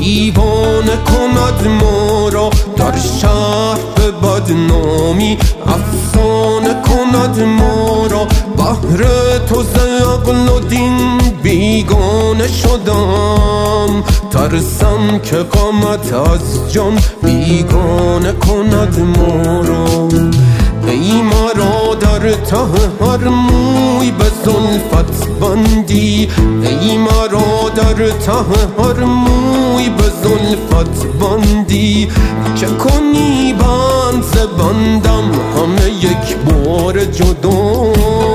دیوانه کند ما را در شهر به بدنامی، افسانه کند ما را بهر تو ز عقل و دین بیگانه شدم. ترسم که غمت از جان بیگانه کند ما را. ای مرا در ته هر موی به زلفت بندی، ای مرا در ته هر موی به زلفت بندی. چه کنی بند ز بندم همه یک بار جدا.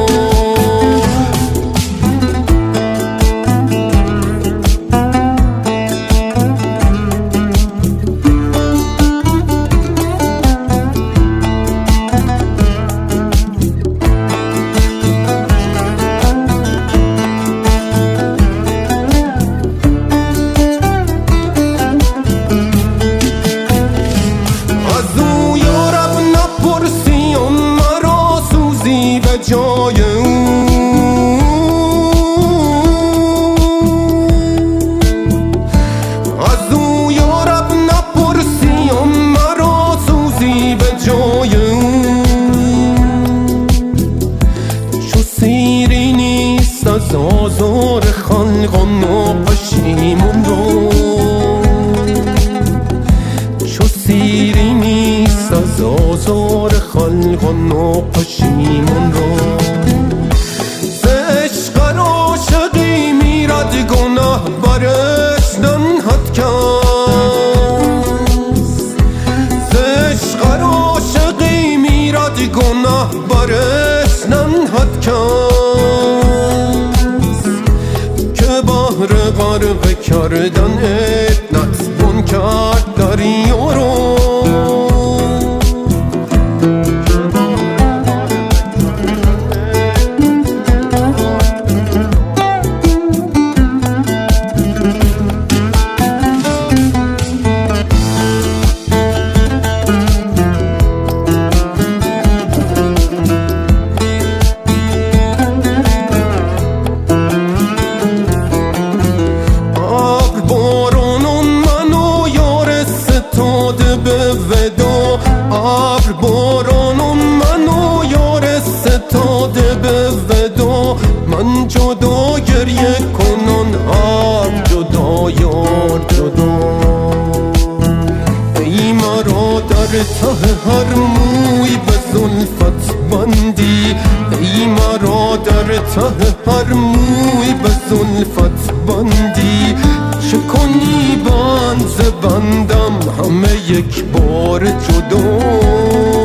جای از او یا رب نپرسیم مرا سوزی به جای چو سیری نیست از آزار خلقان ناپشیمون رو. چو سیری نیست از آزار خلقان ناپشیمون رو. ز عشق عاشقی میرد گناه برش ننهد کس. ز عشق عاشقی میرد گناه برش ننهد کس. که بهر غرق کردن نتوان کرد دریا رو. ابر بارانم منو یار ستاده به ودا. من جدا گریه کنان ابر جدا یار جدا. ای مرا در ته هر موی به زلفت بندی، ای مرا در ته هر موی به زلفت بندی. چه کنی بند ز بندم همه یک بار جدا.